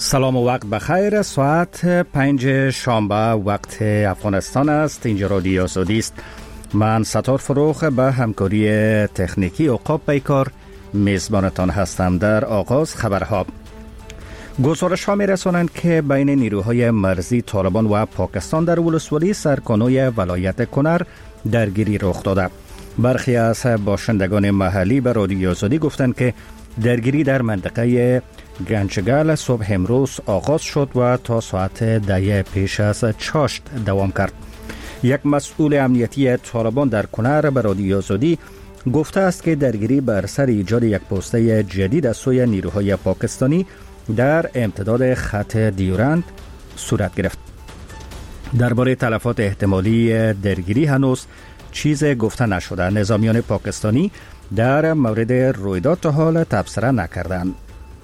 سلام و وقت بخیر. ساعت 5 شنبه وقت افغانستان است. اینجا رادیو آزادی است. من ستار فروخ به همکاری تکنیکی عقاب پیکار میزبانتان هستم. در آغاز خبرها. گزارش ها می رسانند که بین نیروهای مرزی طالبان و پاکستان در ولسوالی سرکانوی ولایت کنر درگیری رخ داده. برخی از باشندگان محلی به رادیو آزادی گفتند که درگیری در منطقه گنجگل صبح امروز آغاز شد و تا ساعت 10 پیش از چاشت دوام کرد. یک مسئول امنیتی طالبان در کنر به رادیو آزادی گفته است که درگیری بر سر ایجاد یک پوسته جدید از سوی نیروهای پاکستانی در امتداد خط دیورند صورت گرفت. درباره تلفات احتمالی درگیری هنوز چیز گفته نشده. نظامیان پاکستانی در مورد رویداد تا حال تبصره نکردند.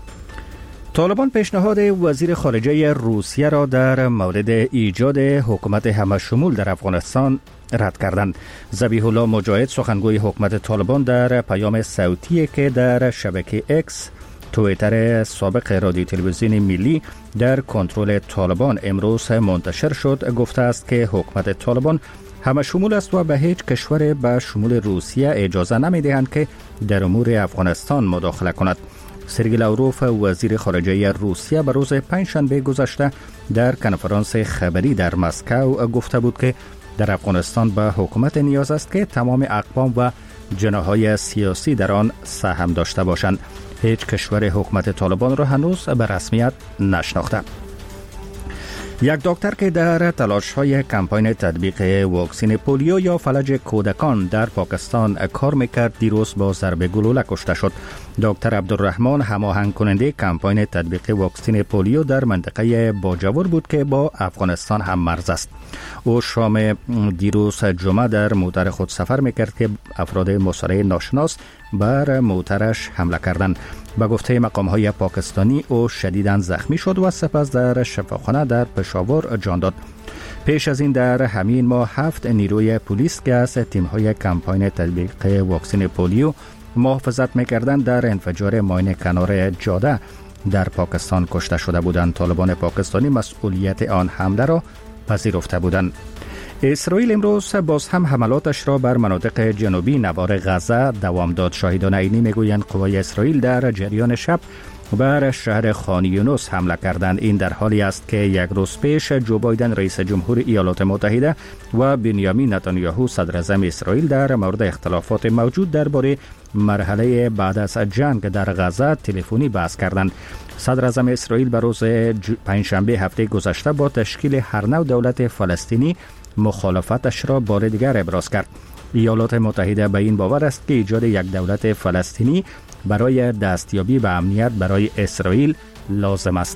طالبان پیشنهاد وزیر خارجه روسیه را در مورد ایجاد حکومت همه‌شمول در افغانستان رد کردند. ذبیح الله مجاهد سخنگوی حکومت طالبان در پیام صوتی که در شبکه اکس توییتر سابق رادیو تلویزیون ملی در کنترل طالبان امروز منتشر شد گفته است که حکومت طالبان همه‌شمول است و به هیچ کشور به شمول روسیه اجازه نمی‌دهند که در امور افغانستان مداخله کند. سرگئی لاوروف وزیر خارجه روسیه به روز پنجشنبه گذشته در کنفرانس خبری در مسکو گفته بود که در افغانستان به حکومت نیاز است که تمام اقوام و جناح‌های سیاسی در آن سهم داشته باشند. هیچ کشور حکومت طالبان را هنوز به رسمیت نشناخته. یک دکتر که در تلاش‌های کمپاین تطبیق واکسن پولیو یا فلج کودکان در پاکستان کار میکرد دیروز با ضرب گلوله کشته شد. دکتر عبدالرحمن هماهنگ کننده کمپاین تطبیق واکسن پولیو در منطقه باجور بود که با افغانستان هم مرز است. او شام دیروز جمعه در موتر خود سفر میکرد که افراد مسلح ناشناس بر موترش حمله کردند. به گفته مقام‌های پاکستانی او شدیداً زخمی شد و سپس در شفاخانه در پشاور جان داد. پیش از این در همین ماه 7 نیروی پلیس که از تیم‌های کمپاین تطبیق واکسن پولیو محافظت می‌کردند در انفجار ماین کنار جاده در پاکستان کشته شده بودند. طالبان پاکستانی مسئولیت آن حمله را پذیرفته بودند. اسرائیل امروز باز هم حملاتش را بر مناطق جنوبی نوار غزه دوام داد. شاهدان عینی میگویند قوای اسرائیل در جریان شب بر شهر خان یونس حمله کردند. این در حالی است که یک روز پیش جو بایدن رئیس جمهور ایالات متحده و بنیامین نتانیاهو صدر اعظم اسرائیل در مورد اختلافات موجود درباره مرحله بعد از جنگ در غزه تلفنی بحث کردند. صدر اعظم اسرائیل به روز پنجشنبه هفته گذشته با تشکیل هر نوع دولت فلسطینی مخالفتش را بار دیگر ابراز کرد. ایالات متحده به این باور است که ایجاد یک دولت فلسطینی برای دستیابی به امنیت برای اسرائیل لازم است.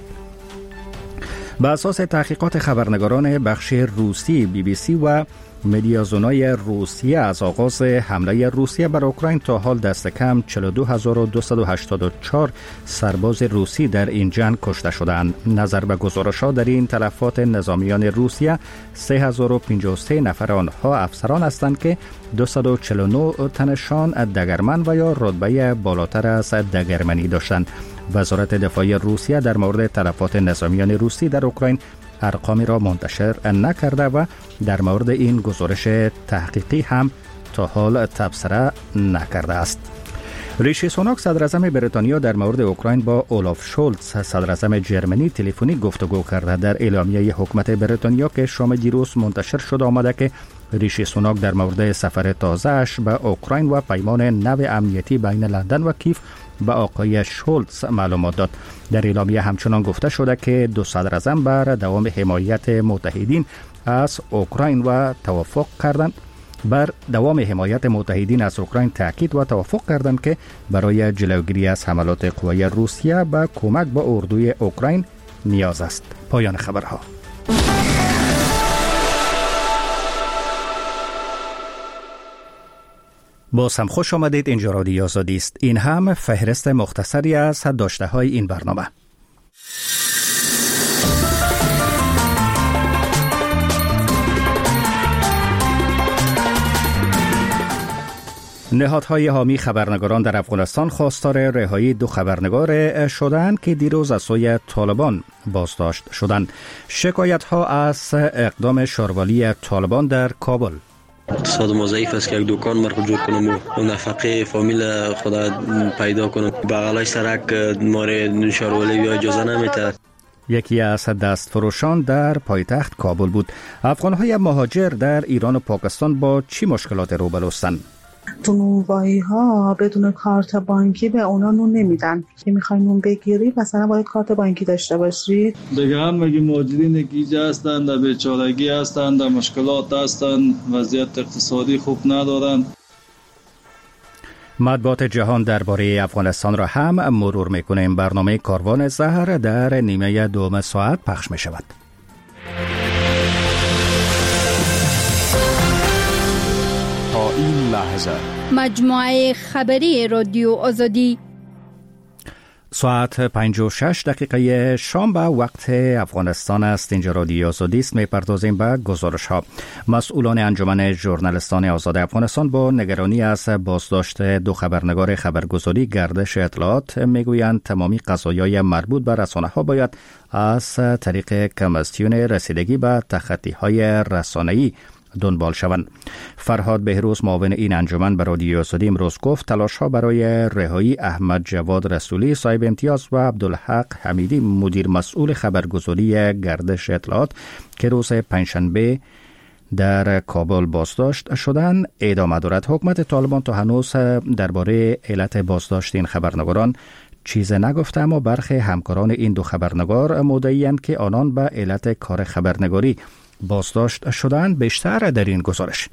به اساس تحقیقات خبرنگاران بخش روسی BBC و مدیازونای روسیه از آغاز حمله روسیه بر اوکراین تا حال دست کم 42284 سرباز روسی در این جنگ کشته شدند. نظر به گزارش‌ها در این تلفات نظامیان روسیه 3053 نفر آنها افسران هستند که 249 تنشان دگرمن و یا رتبه بالاتر از دگرمنی داشتند. وزارت دفاع روسیه در مورد تلفات نظامیان روسی در اوکراین ارقامی را منتشر نکرده و در مورد این گزارش تحقیقی هم تا حال تبصره نکرده است. ریشی سوناک صدر اعظم بریتانیا در مورد اوکراین با اولاف شولتز صدر اعظم جرمنی تلفنی گفتگو کرده. در اعلامیه حکومت بریتانیا که شام دیروز منتشر شد آمده که ریشی سوناک در مورد سفر تازه‌اش به اوکراین و پیمان نو امنیتی بین لندن و کیف به آقای شولتز معلومات داد. در اعلامیه همچنان گفته شده که دو صدر اعظم بر دوام حمایت متحدین از اوکراین و توافق کردند بر دوام حمایت متحدین از اوکراین تاکید و توافق کردند که برای جلوگیری از حملات قوای روسیه به کمک به اردوی اوکراین نیاز است. پایان خبرها. باز هم خوش آمدید. اینجا رادیو آزادی است. این هم فهرست مختصری از داشته های این برنامه. نهادهای حامی خبرنگاران در افغانستان خواستار رهایی 2 خبرنگار شدند که دیروز از سوی طالبان بازداشت شدند. شکایت‌ها از اقدام شاروالی طالبان در کابل. اقتصاد ما ضعیف است که یک دکان مرکز جور کنم و نفقه فامیل خدا پیدا کنم. بغلای سرک ماره شاروالی بیا اجازه نمیده. یکی از دستفروشان در پایتخت کابل بود. افغان‌های مهاجر در ایران و پاکستان با چی مشکلات روبرو هستند؟ تو نونوایی ها بدون کارت بانکی به اونا نون نمیدن. که میخوای نون بگیری مثلا باید کارت بانکی داشته باشی. دیگه هم مگه مهاجرین گیجه هستند، در بیچارگی هستند، در مشکلات هستند، وضعیت اقتصادی خوب ندارند. مطبوعات جهان درباره افغانستان را هم مرور میکنیم. برنامه کاروان زهر در نیمه دوم ساعت پخش می شود. تا این لحظه مجموعه خبری رادیو آزادی ساعت 56 دقیقه شام به وقت افغانستان است. اینجا رادیو آزادی است. می‌پردازیم به گزارش ها. مسئولان انجمن ژورنالیستان آزاد افغانستان با نگرانی از بازداشت 2 خبرنگار خبرگزاری گردش اطلاعات میگویند تمامی قضایای مربوط به رسانه ها باید از طریق کمیسیون رسیدگی به تخطی‌های رسانه‌ای دنبال شوند. فرهاد بهروز معاون این انجمن به رادیو آزادی امروز گفت تلاش‌ها برای رهایی احمد جواد رسولی صاحب امتیاز و عبدالحق حمیدی مدیر مسئول خبرگزاری گردش اطلاعات که روز پنجشنبه در کابل بازداشت شدند ادامه دارد. حکومت طالبان تا هنوز درباره علت بازداشت این خبرنگاران چیز نگفته، اما برخی همکاران این 2 خبرنگار مدعی‌اند که آنان به علت کار خبرنگاری بازداشت شدند. بیشتر در این گزارش.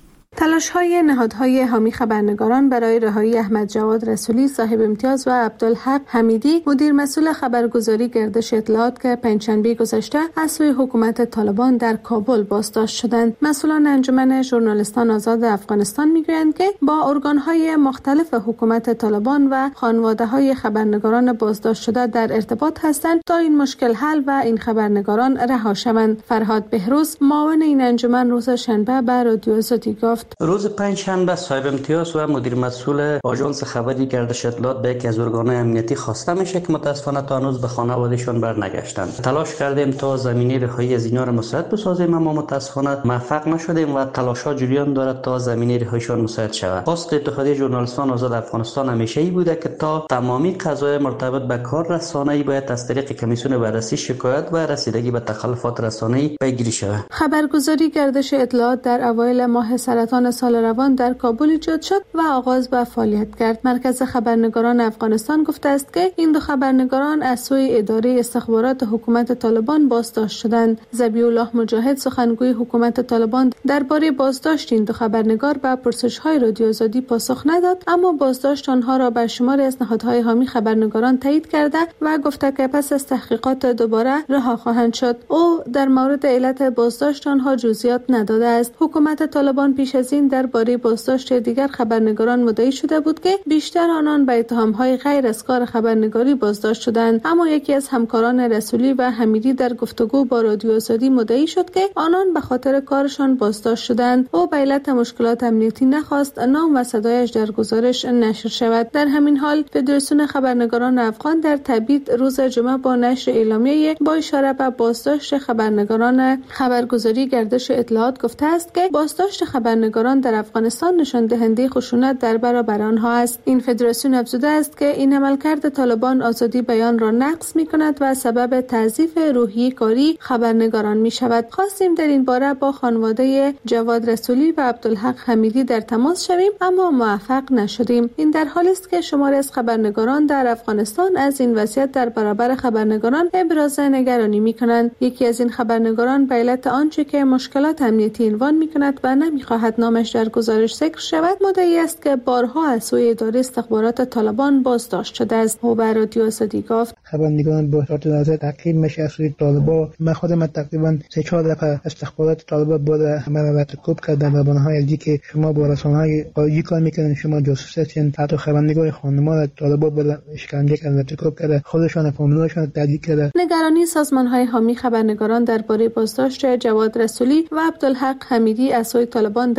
تلاش‌های نهادهای حامی خبرنگاران برای رهایی احمد جواد رسولی صاحب امتیاز و عبدالحق حمیدی مدیر مسئول خبرگزاری گردش اطلاعات که پنجشنبه گذشته از سوی حکومت طالبان در کابل بازداشت شدند. مسئولان انجمن ژورنالیستان آزاد افغانستان میگویند که با ارگان‌های مختلف حکومت طالبان و خانواده‌های خبرنگاران بازداشت شده در ارتباط هستند تا این مشکل حل و این خبرنگاران رها شوند. فرهاد بهروز معاون این انجمن روز شنبه به رادیو آزادی گفت روز پنجشنبه صاحب امتیاز و مدیر مسئول آژانس خبری گردش اطلاعات به یکی از ارگان‌های امنیتی خواسته میشه که متاسفانه تا هنوز به خانواده‌شان برنگشتند. تلاش کردیم تا زمینه رهایی از اینا را مساعد بسازیم اما متاسفانه موفق نشدیم و تلاش‌ها جریان دارد تا زمینه رهاییشان مساعد شود. خواست اتحادیه ژورنالیستان آزاد افغانستان همیشه ای بوده که تا تمامی قضایا مرتبط به کار رسانه‌ای باید از طریق کمیسیون بررسی شکایت و رسیدگی به تخلفات رسانه‌ای پیگیری شود. خبرگزاری گردش اطلاعات در اوایل ماه سرطان سال روان در کابل ایجاد شد و آغاز به فعالیت کرد. مرکز خبرنگاران افغانستان گفته است که این 2 خبرنگاران از سوی اداره استخبارات حکومت طالبان بازداشت شدند. ذبیح الله مجاهد سخنگوی حکومت طالبان درباره بازداشت این 2 خبرنگار به پرسش‌های رادیو آزادی پاسخ نداد، اما بازداشت آنها را به شماری از نهادهای حامی خبرنگاران تایید کرده و گفته که پس از تحقیقات دوباره رها خواهند شد. او در مورد علت بازداشت آنها جزئیات نداده است. حکومت طالبان پیش از این درباره بازداشت دیگر خبرنگاران مدعی شده بود که بیشتر آنان به اتهام‌های غیر از کار خبرنگاری بازداشت شدند، اما یکی از همکاران رسولی و حمیدی در گفتگو با رادیو آزادی مدعی شد که آنان به خاطر کارشان بازداشت شدند. او به علت مشکلات امنیتی نخواست نام و صدایش در گزارش نشر شود. در همین حال فدراسیون خبرنگاران افغان در تبعید روز جمعه با نشر اعلامیه با اشاره به بازداشت خبرنگاران خبرگزاری گردش اطلاعات گفته است که بازداشت خبرنگاران در افغانستان نشان دهنده خشونت در برابر آنها است. این فدراسیون افزوده است که این عملکرد طالبان آزادی بیان را نقض می‌کند و سبب تضعیف روحیه کاری خبرنگاران می‌شود. خواستیم در این باره با خانواده جواد رسولی و عبدالحق حمیدی در تماس شویم اما موفق نشدیم. این در حالی است که شماری از خبرنگاران در افغانستان از این وضعیت در برابر خبرنگاران ابراز نگرانی می‌کنند. یکی از این خبرنگاران به علت آنچه که مشکلات امنیتی عنوان می‌کند و نمی‌خواهد نامش در گزارش ذکر شود مدعی است که بارها از سوی اداره استخبارات طالبان بازداشت شده است. او به رادیو آزادی گفت خبرنگاران با شرط نظر تعقیب میشه از سوی طالبان. من خودم تقریبا 3-4 دفعه استخبارات طالبان بود همه را تکوب کردن و بنهای ازی که شما با رسانه‌های خارجی کار میکنین، شما جاسوس هستین. حتی خبرنگار خانما را طالبان بود اشکنجه کردن و تکوب کرده، خودشان فامیلشان تهدید کرده. نگرانی سازمان‌های حامی خبرنگاران درباره بازداشت جواد رسولی و عبدالحق حمیدی از سوی طالبان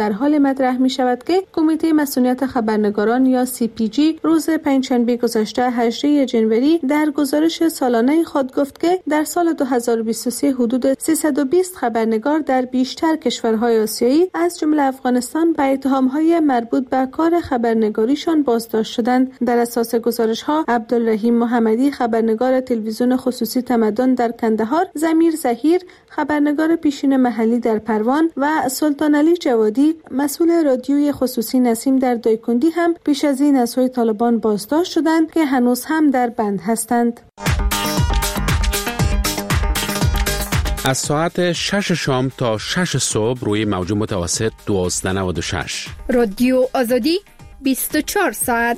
در حال مطرح می شود که کمیته مسئولیت خبرنگاران یا CPG روز پنجشنبه گذشته 18 جنوری در گزارش سالانه خود گفت که در سال 2023 حدود 320 خبرنگار در بیشتر کشورهای آسیایی از جمله افغانستان به اتهام‌های مربوط به کار خبرنگاریشان بازداشت شدند. در اساس گزارش‌ها عبدالرحیم محمدی خبرنگار تلویزیون خصوصی تمدن در کندهار، ضمیر ظهیر خبرنگار پیشین محلی در پروان و سلطان علی جوادی مسئول رادیوی خصوصی نسیم در دایکندی هم پیش از این از سوی طالبان بازداشت شدند که هنوز هم در بند هستند. از ساعت 6 شام تا 6 صبح روی موج متوسط 1296 رادیو آزادی 24 ساعت.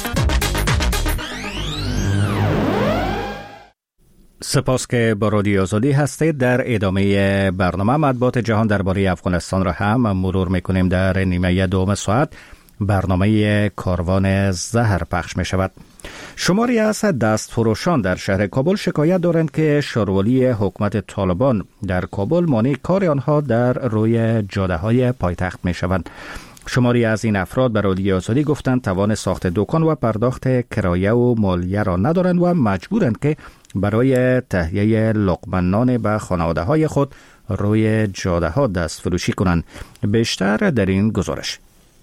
سپاس که با رادیو آزادی هستید. در ادامه برنامه مطبوعات جهان درباره افغانستان را هم مرور میکنیم. در نیمه دوم ساعت برنامه کاروان زهر پخش می شود. شماری از دستفروشان در شهر کابل شکایت دارند که شاروالی حکومت طالبان در کابل مانع کار آنها در روی جاده های پایتخت می شوند. شماری از این افراد به رادیو آزادی گفتند توان ساخت دکان و پرداخت کرایه و مالیه را ندارند و مجبورند که برای تهیه لقمه نان به خانواده های خود روی جاده ها دست فروشی کنند. بیشتر در این گزارش.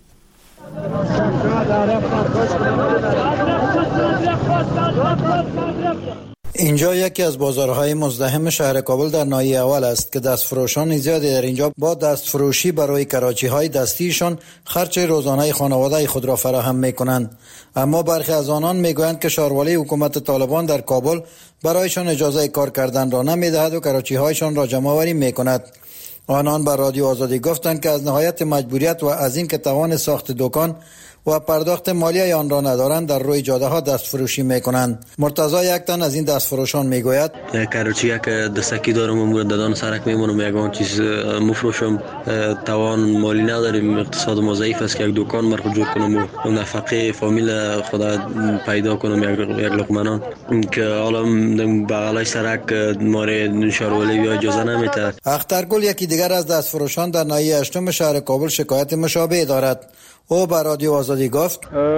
اینجا یکی از بازارهای مزدحم شهر کابل در ناحیه اول است که دستفروشان زیادی در اینجا با دستفروشی برای کراچی‌های دستیشان خرج روزانه خانواده خود را فراهم می‌کنند. اما برخی از آنان می‌گویند که شاروالی حکومت طالبان در کابل برایشان اجازه کار کردن را نمی‌دهد و کراچی‌هایشان را جمع‌آوری می‌کند. آنان بر رادیو آزادی گفتند که از نهایت مجبوریت و از این که توان ساخت دکان و پرداخت مالیه آن را ندارند در روی جاده ها دست فروشی میکنند. مرتضی یک تن از این دست فروشان میگوید کراچی یک دستکی دارم و دادان سرک میمونم یگان چیز مفروشم توان مالی نداریم. اقتصاد ما ضعیف است که یک دکان مرا جور کنم و نفقه فامیل خدا پیدا کنم یک لقمه که حالا بغلای سرک ماره شاروالی بیا اجازه نمیده. اخترگل یکی دیگر از دست فروشان در ناحیه هشتم شهر کابل شکایت مشابه دارد. او بر رادیو آزادی گفت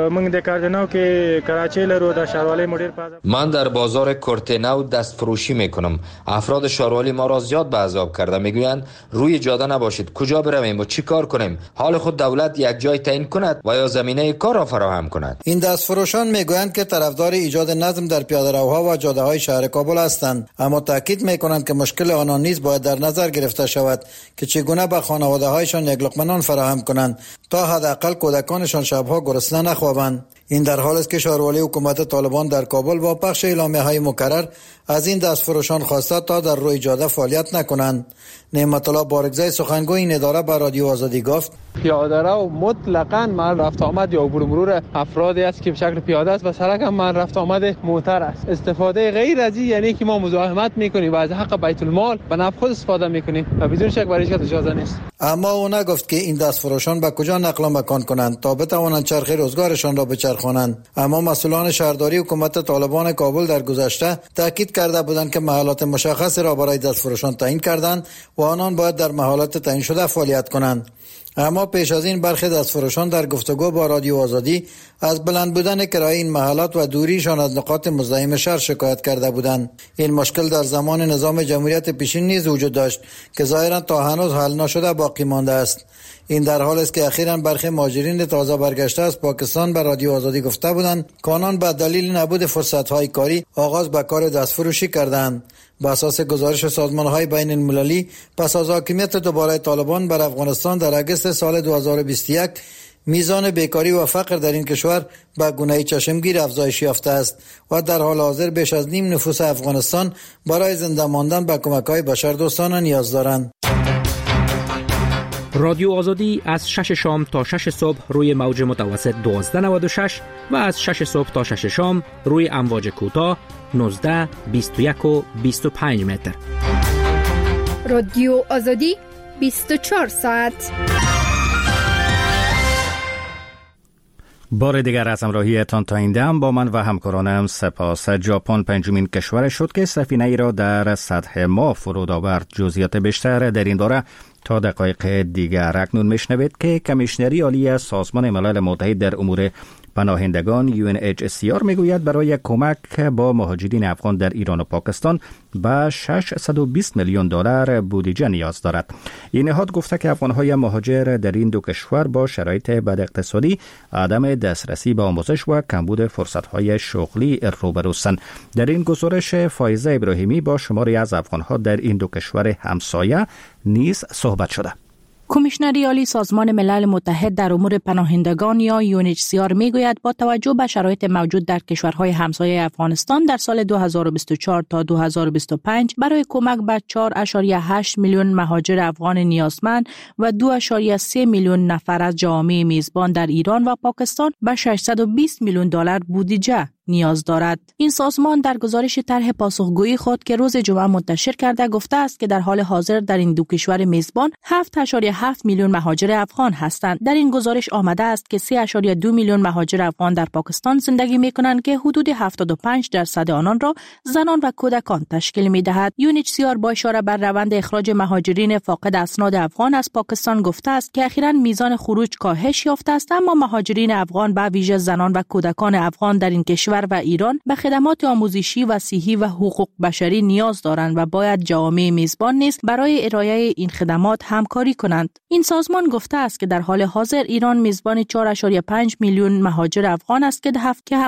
من در بازار کورتنو دست فروشی میکنم. افراد شاروالی ما را زیاد به عذاب کرده. میگویند روی جاده نباشید، کجا برویم و چی کار کنیم؟ حال خود دولت یک جای تعیین کند و یا زمینه کار را فراهم کند. این دست فروشان میگویند که طرفدار ایجاد نظم در پیاده‌روها و جاده های شهر کابل هستند، اما تاکید میکنند که مشکل آنان نیز باید در نظر گرفته شود که چگونه به خانواده هایشان یک لقمه نان فراهم کنند تا حداقل کودکانشان شبها گرسنه نخوابند. این در حال است که شاروالی حکومت طالبان در کابل با پخش اعلامیه‌های مکرر از این دستفروشان خواسته تا در روی جاده فعالیت نکنند. نعمت الله بارگزای سخنگوی این اداره به رادیو آزادی گفت پیاده‌رو مطلقاً من رفت آمد یا عبور مرور افرادی است که به شکل پیاده است و سرک هم من رفت آمد موتر است. استفاده غیر از این یعنی که ما مزاحمت میکنیم و از حق بیت المال به نفع خود استفاده میکنیم و بدون شک برای هیچ اجازه نیست. اما او نگفت که این دستفروشان به کجا نقل و مکان کنند تا بتوانند چرخ روزگارشان را بچرخانند. اما مسئولان شهرداری حکومت طالبان کابل در گذشته تاکید کرده بودند که محلات مشخص را برای دستفروشان تعیین کردند و آنان باید در محلات تعیین شده فعالیت کنند. اما پیش از این برخی دستفروشان در گفتگو با رادیو آزادی از بلند بودن کرایه این محلات و دوریشان از نقاط مزاحم شهر شکایت کرده بودند. این مشکل در زمان نظام جمهوریت پیشین نیز وجود داشت که ظاهرا تا هنوز حل نشده باقی مانده است. این در حال است که اخیراً برخی مهاجرین تازه برگشته از پاکستان به رادیو آزادی گفته بودند که آنان به دلیل نبود فرصت‌های کاری آغاز به کار دستفروشی کردند. بر اساس گزارش سازمان‌های بین المللی پس از حاکمیت دوباره طالبان بر افغانستان در اگست سال 2021 میزان بیکاری و فقر در این کشور به گونه چشمگیر افزایش یافته است و در حال حاضر بیش از نیم نفوس افغانستان برای زنده ماندن به کمک‌های بشردوستانه نیاز دارند. رادیو آزادی از 6 شام تا 6 صبح روی موج متوسط 1296 و از 6 صبح تا 6 شام روی امواج کوتاه 19، 21 و 25 متر. رادیو آزادی 24 ساعت. بار دیگر از همراهیتان تا این دم با من و همکارانم سپاس. ژاپن پنجمین کشور شد که سفینه ای را در سطح ماه فرود آورد. جزئیات بیشتر در این باره تا دقایق دیگر اکنون میشنوید که کمیشنری عالی سازمان ملل متحد در امور پناهندگان UNHCR میگوید برای کمک با مهاجرین افغان در ایران و پاکستان به 620 میلیون دلار بودجه نیاز دارد. این نهاد گفته که افغان‌های مهاجر در این دو کشور با شرایط بد اقتصادی، عدم دسترسی به آموزش و کمبود فرصت‌های شغلی روبروستند. در این گزارش فایزه ابراهیمی با شماری از افغان‌ها در این دو کشور همسایه نیز صحبت شده. کمیشنری عالی سازمان ملل متحد در امور پناهندگان یا UNHCR میگوید با توجه به شرایط موجود در کشورهای همسایه افغانستان در سال 2024 تا 2025 برای کمک به 4.8 میلیون مهاجر افغان نیازمند و 2.3 میلیون نفر از جامعه میزبان در ایران و پاکستان به 620 میلیون دلار بودجه نیاز دارد. این سازمان در گزارش طرح پاسخگویی خود که روز جمعه منتشر کرده گفته است که در حال حاضر در این دو کشور میزبان 7.7 میلیون مهاجر افغان هستند. در این گزارش آمده است که 3.2 میلیون مهاجر افغان در پاکستان زندگی می‌کنند که حدود 75% آنان را زنان و کودکان تشکیل می‌دهد. UNHCR با اشاره بر روند اخراج مهاجرین فاقد اسناد افغان از پاکستان گفته است که اخیراً میزان خروج کاهش یافته است، اما مهاجرین افغان به ویژه زنان و کودکان افغان در این کشور و ایران به خدمات آموزشی و صحی و حقوق بشری نیاز دارند و باید جوامع میزبان نیز برای ارائه این خدمات همکاری کنند. این سازمان گفته است که در حال حاضر ایران میزبان 4.5 میلیون مهاجر افغان است که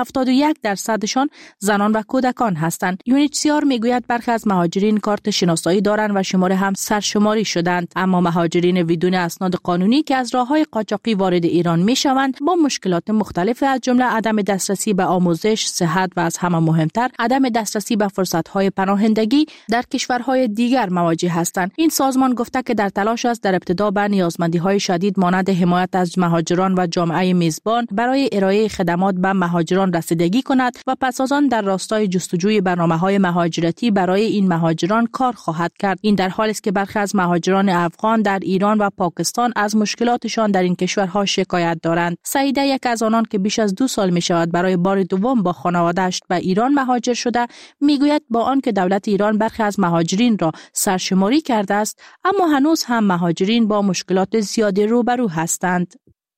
71% زنان و کودکان هستند. UNHCR میگوید برخی از مهاجرین کارت شناسایی دارند و شماره هم سرشماری شدند، اما مهاجرین بدون اسناد قانونی که از راههای قاچاقی وارد ایران میشوند با مشکلات مختلف از جمله عدم دسترسی به آموزش، صحت و از همه مهمتر عدم دسترسی به فرصت‌های پناهندگی در کشورهای دیگر مواجه هستند. این سازمان گفته که در تلاش است در ابتدا به نیازمندی‌های شدید مانند حمایت از مهاجران و جامعه میزبان برای ارائه خدمات به مهاجران رسیدگی کند و پس از آن در راستای جستجوی برنامه‌های مهاجرتی برای این مهاجران کار خواهد کرد. این در حالی است که برخی از مهاجران افغان در ایران و پاکستان از مشکلاتشان در این کشورها شکایت دارند. سعیده یک از آنان که بیش از 2 سال می‌شود برای بار دوم با خانواده‌اش به ایران مهاجر شده میگوید با آنکه دولت ایران برخی از مهاجرین را سرشماری کرده است، اما هنوز هم مهاجرین با مشکلات زیادی روبرو هستند.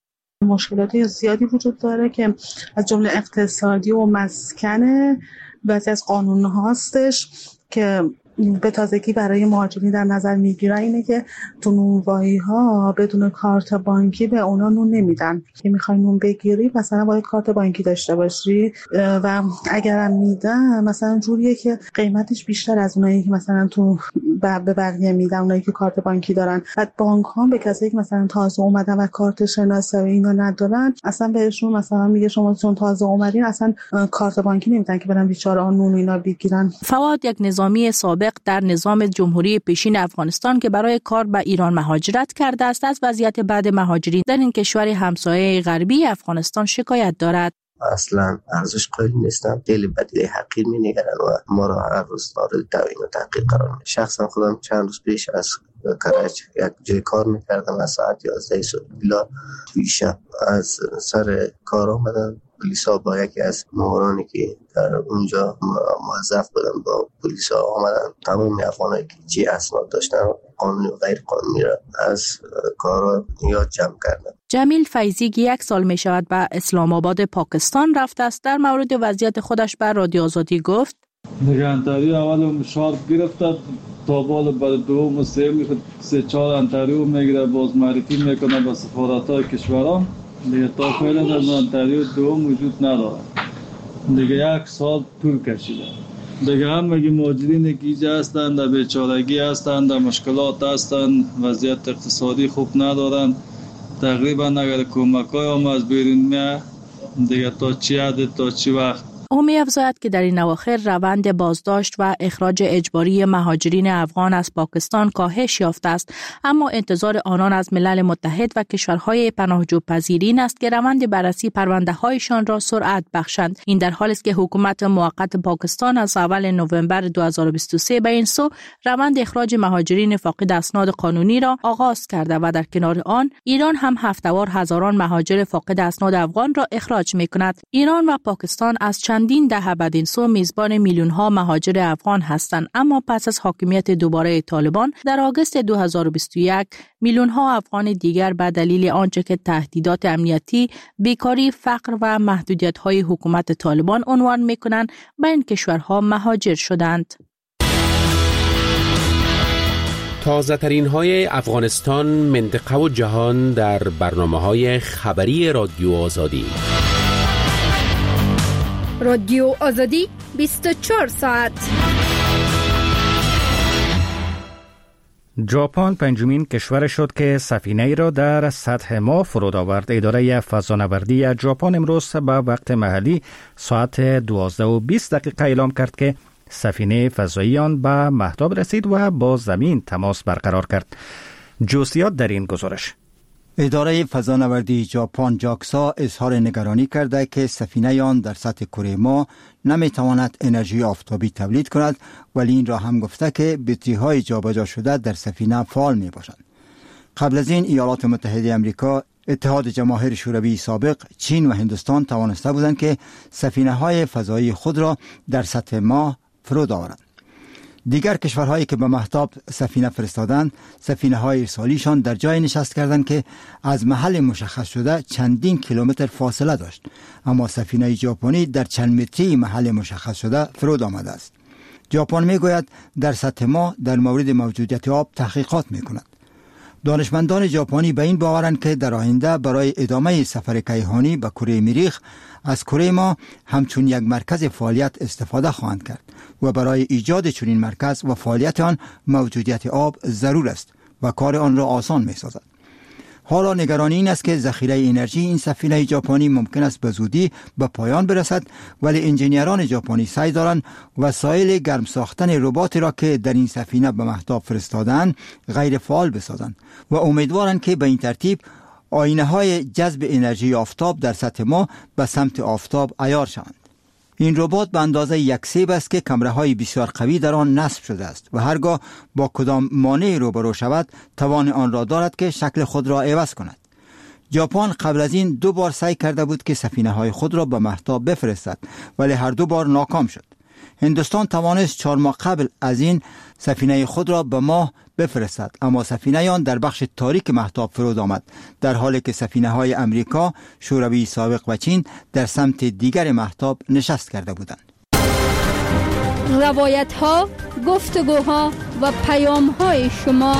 مشکلات زیادی وجود داره که از جمله اقتصادی و مسکن، بعضی از قانون هستش که به تازگی برای مهاجرین در نظر میگیرن اینه که تو نونوایی‌ها بدون کارت بانکی به اونا نون نمیدن. که میخوای نون بگیری مثلا باید کارت بانکی داشته باشی و اگرم میدن مثلا جوریه که قیمتش بیشتر از اونایی که مثلا تو به بقیه میدن، اونایی که کارت بانکی دارن. بعد بانک ها به کسایی که مثلا تازه اومدن و کارت شناسایی اینا ندارن اصلا بهشون مثلا میگه شما چون تازه اومدین اصلا کارت بانکی نمیدن که برن بیچاره نون اینا بگیرن. فواد یک نظامی سابق در نظام جمهوری پیشین افغانستان که برای کار به ایران مهاجرت کرده است از وضعیت بعد مهاجرین در این کشور همسایه غربی افغانستان شکایت دارد. اصلا ارزش قائل نیستم، خیلی بدیده حقیر می‌نگرن و ما را هر روز دارد توهین و تحقیر قرار میدن. شخصا خودم چند روز پیش از کرج یک جای کار میکردم، از ساعت 11 صبح بلا توی شب از سر کار آمدن پلیسا با یکی از مامورانی که در اونجا موظف بودن با پلیسا آمدن تمام افغانایی که چی اسناد داشتن قانونی و غیر قانونی را از کارا یاد جمع کردن. جمیل فیضی که 1 سال می شود به اسلام آباد پاکستان رفته است در مورد وضعیت خودش بر رادیو آزادی گفت: نگهداری اول شارپ گرفته تا بالا بعد دوم و سوم 3-4 انتریو میگیره، باز معرفی میکنه به سفارت‌های کشورها دیگه. تا فعلا در انتریو دوم وجود نداره دیگه. 1 سال طول کشیده دیگه. همه مهاجرین که اینجا هستند در بیچارگی هستند، در مشکلات هستند، وضعیت اقتصادی خوب ندارند. تقریبا اگر کمک‌های هم از بیرون میاد دیگه تا چی حد تا چی وقت او می‌افزاید که در این اواخر روند بازداشت و اخراج اجباری مهاجرین افغان از پاکستان کاهش یافته است، اما انتظار آنان از ملل متحد و کشورهای پناهجو پذیرین است که روند بررسی پرونده‌هایشان را سرعت بخشند. این در حالی است که حکومت موقت پاکستان از اول نوامبر 2023 به این سو روند اخراج مهاجرین فاقد اسناد قانونی را آغاز کرده و در کنار آن ایران هم هفته‌وار هزاران مهاجر فاقد اسناد افغان را اخراج می‌کند. ایران و پاکستان از چندین دهه بعد این سو میزبان میلیون‌ها مهاجر افغان هستند، اما پس از حاکمیت دوباره طالبان در آگوست 2021 میلیون‌ها افغان دیگر به دلیل آنچه که تهدیدات امنیتی، بیکاری، فقر و محدودیت‌های حکومت طالبان عنوان می‌کنند به این کشورها مهاجر شدند. تازه ترین های افغانستان، منطقه و جهان در برنامه‌های خبری رادیو آزادی. رادیو آزادی 24 ساعت. ژاپن پنجمین کشور شد که سفینه‌ای را در سطح ماه فرود آورد. اداره فضانوردی ژاپن امروز به وقت محلی ساعت 12:20 اعلام کرد که سفینه فضایی آن به مهتاب رسید و با زمین تماس برقرار کرد. جزئیات در این گزارش. اداره فضانوردی ژاپن جاکسا اظهار نگرانی کرده که سفینه آن در سطح کره ماه نمیتواند انرژی آفتابی تولید کند، ولی این را هم گفته که بطری‌های جابجا شده در سفینه فعال می باشند. قبل از این ایالات متحده آمریکا، اتحاد جماهیر شوروی سابق، چین و هندوستان توانسته بودند که سفینه‌های فضایی خود را در سطح ماه فرود آورند. دیگر کشورهایی که به مهتاب سفینه فرستادند، سفینه‌های ارسالیشان در جای نشست کردند که از محل مشخص شده چندین کیلومتر فاصله داشت، اما سفینه ژاپنی در چند متری محل مشخص شده فرود آمده است. ژاپن میگوید در سطح ماه در مورد موجودیت آب تحقیقات میکند. دانشمندان ژاپنی به این باورند که در آینده برای ادامه سفر کیهانی به کره مریخ از کره ما همچون یک مرکز فعالیت استفاده خواهند کرد و برای ایجاد چنین مرکز و فعالیت آن موجودیت آب ضرور است و کار آن را آسان می سازد. حالا نگرانی این است که ذخیره انرژی این سفینه ژاپنی ممکن است به زودی به پایان برسد، ولی انجینیران ژاپنی سعی دارند وسایل گرم ساختن رباتی را که در این سفینه به مهتاب فرستادند غیر فعال بسازند و امیدوارند که به این ترتیب آینه‌های جذب انرژی آفتاب در سطح ماه به سمت آفتاب عیار شوند. این ربات به اندازه یک سیب است که کمره‌های بسیار قوی در آن نصب شده است و هرگاه با کدام مانع روبرو شود توان آن را دارد که شکل خود را عوض کند. ژاپن قبل از این 2 بار سعی کرده بود که سفینه‌های خود را به مهتاب بفرستد، ولی هر 2 بار ناکام شد. هندوستان توانست 4 ماه قبل از این سفینه خود را به ماه بفرستد، اما سفینه آن در بخش تاریک مهتاب فرود آمد، در حالی که سفینه‌های امریکا، شوروی سابق و چین در سمت دیگر مهتاب نشست کرده بودند. روایت‌ها، گفتگوها و پیام‌های شما.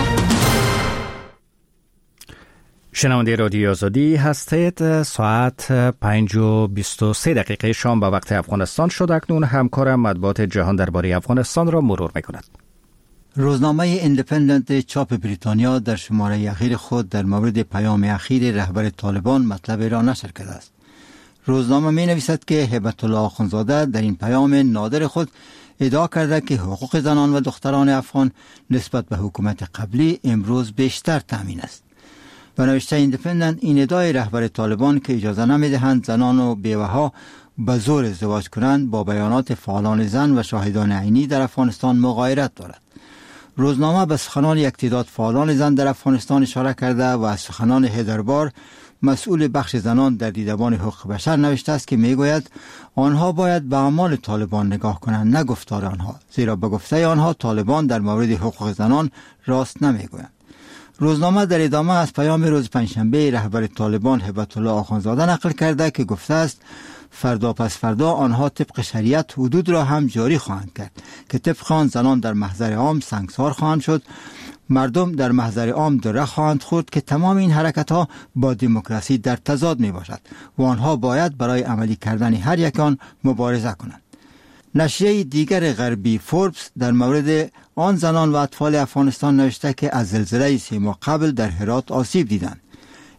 شنونده رادیو آزادی هستید. ساعت 5:23 شام به وقت افغانستان شد. اکنون همکارم مطبوعات جهان درباره افغانستان را مرور می‌کند. روزنامه ایندیپندنت چاپ بریتانیا در شماره اخیر خود در مورد پیام اخیر رهبر طالبان مطلب را نشر کرده است. روزنامه می نویسد که هیبت الله آخوندزاده در این پیام نادر خود ادعا کرده که حقوق زنان و دختران افغان نسبت به حکومت قبلی امروز بیشتر تامین است. به نوشته ایندیپندنت، این ادعای رهبر طالبان که اجازه نمیدهند زنان و بیوه‌ها به زور ازدواج کنند با بیانات فعالان زن و شاهدان عینی در افغانستان مغایرت دارد. روزنامه به سخنان یک تعداد فعالان زن در افغانستان اشاره کرده و از سخنان هیدربار، مسئول بخش زنان در دیدبان حقوق بشر، نوشته است که میگوید آنها باید به اعمال طالبان نگاه کنند، نه گفتار آنها، زیرا به گفته آنها طالبان در مورد حقوق زنان راست نمیگویند. روزنامه در ادامه از پیام روز پنجشنبه رهبر طالبان هیبت الله آخوندزاده نقل کرده که گفته است فردا پس فردا آنها طبق شریعت حدود را هم جاری خواهند کرد که طبق آن زنان در محضر عام سنگسار خواهند شد، مردم در محضر عام دره خواهند خورد که تمام این حرکت ها با دموکراسی در تضاد می باشد و آنها باید برای عملی کردن هر یک آن مبارزه کنند. نشریه دیگر غربی فوربس در مورد آن زنان و اطفال افغانستان نوشته که از زلزله 3 ماه قبل در هرات آسیب دیدند.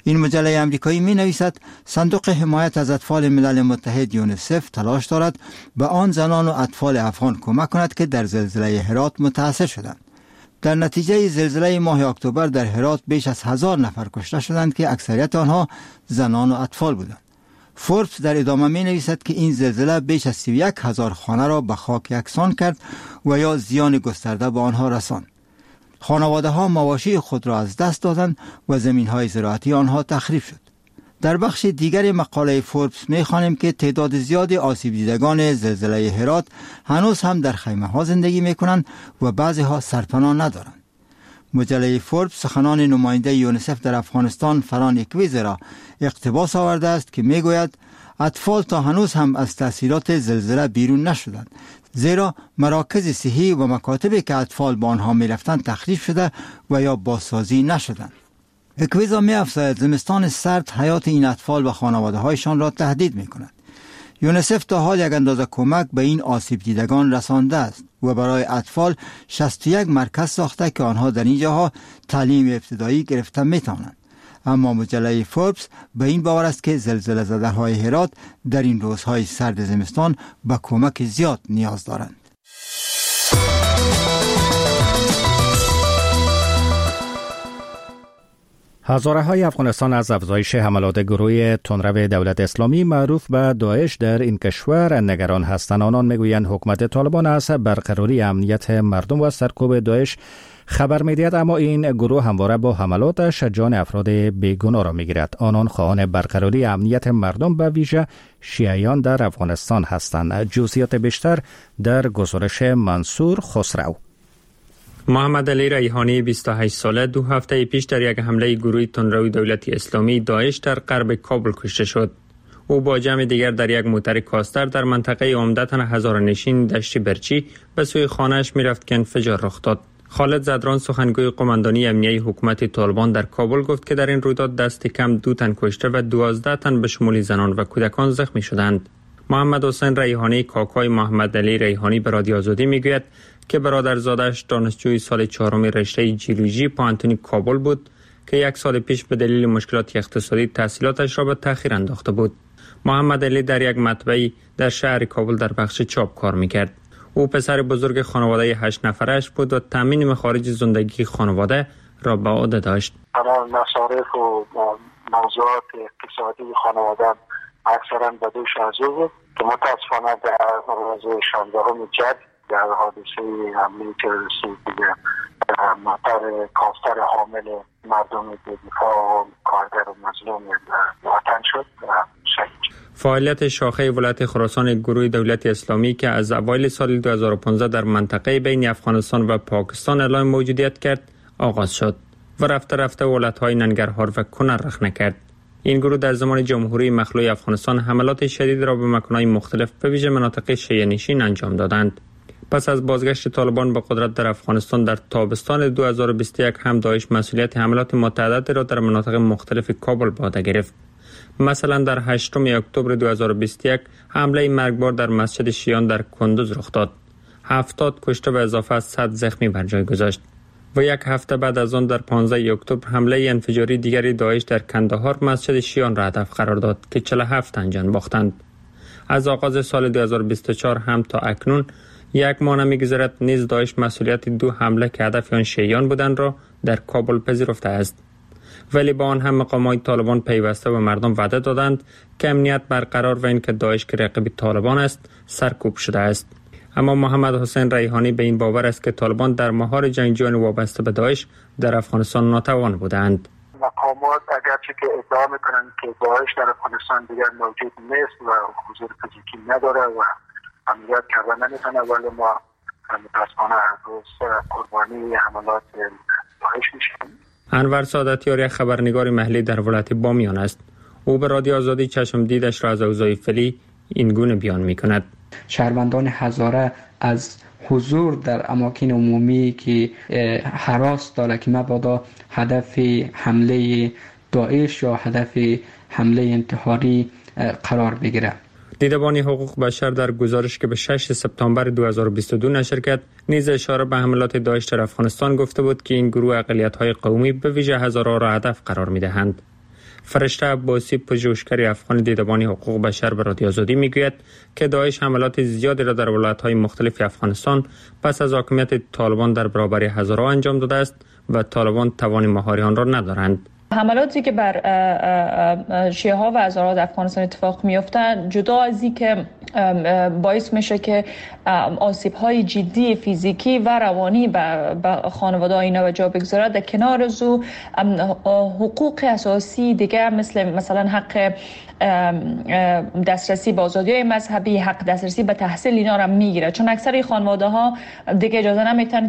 این مجله امریکایی می نویسد صندوق حمایت از اطفال ملل متحد یونیسف تلاش دارد به آن زنان و اطفال افغان کمک کند که در زلزله هرات متاثر شدند. در نتیجه زلزله ماه اکتبر در هرات بیش از 1000 نفر کشته شدند که اکثریت آنها زنان و اطفال بودند. فوربس در ادامه می نویسد که این زلزله بیش از 31000 خانه را به خاک یکسان کرد و یا زیان گسترده به آنها رساند. خانواده ها مواشی خود را از دست دادند و زمین های زراعتی آنها تخریب شد. در بخش دیگر مقاله فوربس می خوانیم که تعداد زیاد آسیب دیدگان زلزله هرات هنوز هم در خیمه ها زندگی می کنند و بعضی ها سرپناه ندارند. مجله فوربس سخنان نماینده یونیسف در افغانستان فران اکویز را اقتباس آورده است که می گوید اطفال تا هنوز هم از تاثیرات زلزله بیرون نشدند، زیرا مراکز صحی و مکاتبی که اطفال با آنها می رفتند تخریب شده و یا بازسازی نشدند. اکویزا می افزاید زمستان سرد حیات این اطفال و خانواده هایشان را تهدید می کند. یونیسف تا حال یک اندازه کمک به این آسیب دیدگان رسانده است و برای اطفال 61 مرکز ساخته که آنها در این جاها تعلیم ابتدایی گرفته می توانند. اما مجله فوربس به این باور است که زلزله زده های هرات در این روزهای سرد زمستان به کمک زیاد نیاز دارند. هزاره های افغانستان از افزایش حملات گروه تندرو دولت اسلامی معروف به داعش در این کشور نگران هستند. آنان میگویند حکومت طالبان از برقراری امنیت مردم و سرکوب داعش خبر میدهد، اما این گروه همواره با حملاتش جان افراد بیگناه را میگیرد. آنان خواهان برقراری امنیت مردم به ویژه شیعیان در افغانستان هستند. جزئیات بیشتر در گزارش منصور خسرو. محمد علی ریحانی 28 ساله 2 هفته پیش در یک حمله گروه تندرو دولت اسلامی داعش در غرب کابل کشته شد. او با جمع دیگر در یک موتر کاستر در منطقه عمدتاً هزاره‌نشین دشت برچی به سوی خانه‌اش می‌رفت که انفجار رخ داد. خالد زدران سخنگوی قماندانی امنیتی حکومت طالبان در کابل گفت که در این رویداد دست کم 2 تن کشته و 12 تن به شمول زنان و کودکان زخمی شدند. محمد حسین ریحانی کاکای محمد علی ریحانی به رادیو آزادی میگوید که برادرزادش دانشجوی سال 4 رشته جیولوژی پانتونی کابل بود که 1 سال پیش به دلیل مشکلات اقتصادی تحصیلاتش را به تأخیر انداخته بود. محمد علی در یک مطبعی در شهر کابل در بخش چاپ کار میکرد. او پسر بزرگ خانواده 8 نفرش بود و تامین مخارج زندگی خانواده را به عهده داشت. تمام مصارف و موضوعات اقتصادی خانواده اکثرا به دوش از او بود که متاسفانه در روز 16 جد در حادثه حمله تروریستی دیگه موتر کاستر حامل مردم دفاع و کارگر و مظلوم وطن شد و شهید. فعالیت شاخه ولایت خراسان گروه دولت اسلامی که از اوایل سال 2015 در منطقه بین افغانستان و پاکستان اعلام موجودیت کرد آغاز شد و رفته رفته ولایت‌های ننگرهار و کنر رخنه کرد. این گروه در زمان جمهوری مخلوع افغانستان حملات شدید را به مکان‌های مختلف به ویژه مناطق شیعه نشین انجام دادند. پس از بازگشت طالبان به قدرت در افغانستان در تابستان 2021 هم داعش مسئولیت حملات متعدد را در مناطق مختلف کابل به عهده گرفت. مثلا در 8 اکتبر 2021 حمله مرگبار در مسجد شیعیان در کندوز رخ داد. 70 کشته و اضافه از 100 زخمی بر جای گذاشت. و 1 هفته بعد از آن در 15 اکتبر حمله انفجاری دیگری داعش در کندهار مسجد شیعیان را هدف قرار داد که 47 تن جان باختند. از آغاز سال 2024 هم تا اکنون 1 ماه نمی‌گذرد نیز داعش مسئولیت 2 حمله که هدف آن شیعیان بودند را در کابل پذیرفته است. ولی با آن هم مقامات طالبان پیوسته به مردم وعده دادند که امنیت برقرار و اینکه داعش که رقیب طالبان است سرکوب شده است. اما محمد حسین ریحانی به این باور است که طالبان در مهار جنگجویان وابسته به داعش در افغانستان ناتوان بودند. مقامات اگرچه که ادعا میکنند که داعش در افغانستان دیگر موجود نیست و حضور فیزیکی نداره و امنیت کردن نمیتونه، ولی ما متاسفانه هر روز قربانی حملات داعش میشیم. انور سعادتیار خبرنگار محلی در ولایت بامیان است. او به رادیو آزادی چشم دیدش را از اوضاع فعلی این گونه بیان میکند. شهروندان هزاره از حضور در اماکن عمومی که هراس داره که مبادا هدف حمله داعش یا هدف حمله انتحاری قرار بگیره. دیدبان حقوق بشر در گزارش که به 6 سپتامبر 2022 نشر کرد نیز اشاره به حملات داعش در افغانستان گفته بود که این گروه اقلیت‌های قومی به ویژه هزاره را هدف قرار می‌دهند. فرشته عباسی پژوهشگر افغان دیدبان حقوق بشر به رادیو آزادی میگوید که داعش حملات زیادی را در ولایت‌های مختلف افغانستان پس از حاکمیت طالبان در برابر هزارها انجام داده است و طالبان توان مهاری آن را ندارند. حملاتی که بر شیعه ها و هزارات افغانستان اتفاق میفته، جدا از این که باعث میشه که آسیب های جدی فیزیکی و روانی به خانواده اینا جا بگذاره، در کنار از او حقوق اساسی دیگه مثلا حق دسترسی به آزادی‌های مذهبی، حق دسترسی به تحصیل اینا را میگیره، چون اکثر خانواده ها دیگه اجازه نمیتن